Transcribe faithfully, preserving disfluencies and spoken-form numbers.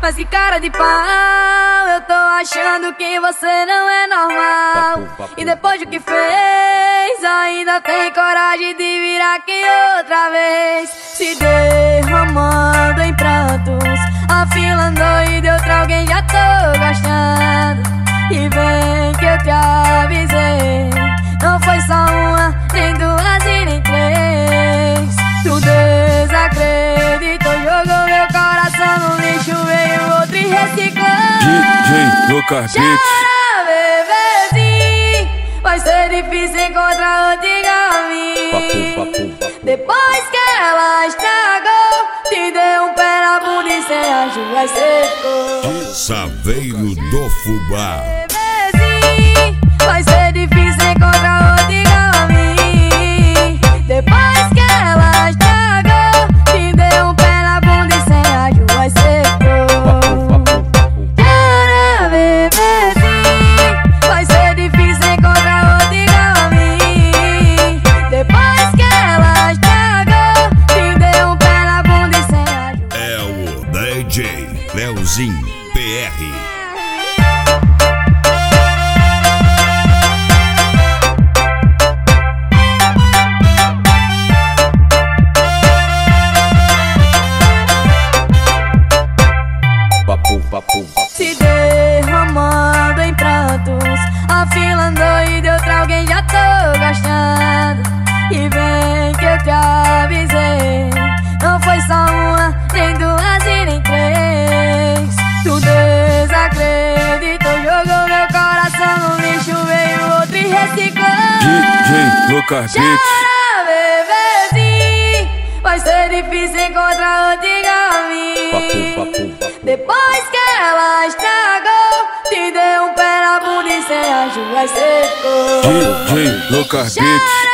Mas que cara de pau, eu tô achando que você não é normal. Papo, papo, E depois do que fez, ainda tem coragem de vir aqui outra vez. Se derramando em prantos, afilando e de outra alguém já tô gostando. E vem que eu te avisei, não foi só uma, nem duas e nem três. Tu desacreditou, jogou meu coração no lixo, veio outro e reciclou. D J Lucas Beat. Chora, bebezinho, vai ser difícil encontrar outro igual a mim. Papo, papo, papo. Depois que ela estragou, te deu um pé na bunda e sem ajuda secou. Saveiro do Fubá. Bebezinho, vai ser difícil encontrar outro igual a mim. Depois que ela estragou, te deu um pé na bunda e sem ajuda secou. Chora, bebezinho, vai ser difícil encontrar outro igual a mim. Depois que ela estragou, te deu um pé na bunda e sem ajuda. É o D J Leozinho P R. Papo, papo, papo. Se derramando em prantos, afilando e de outra alguém já tô gostando. E vem que eu te avisei, não foi só uma, nem duas e nem três. Tu desacreditou, jogou meu coração no lixo, veio outro e reciclou. D J Lucas Beat. Chora, bebezinho, vai ser difícil encontrar outro igual a mim. Papo, papo, papo. Depois que ela estragou, te deu um pé na bunda e sem ajuda secou. D J Lucas Beat.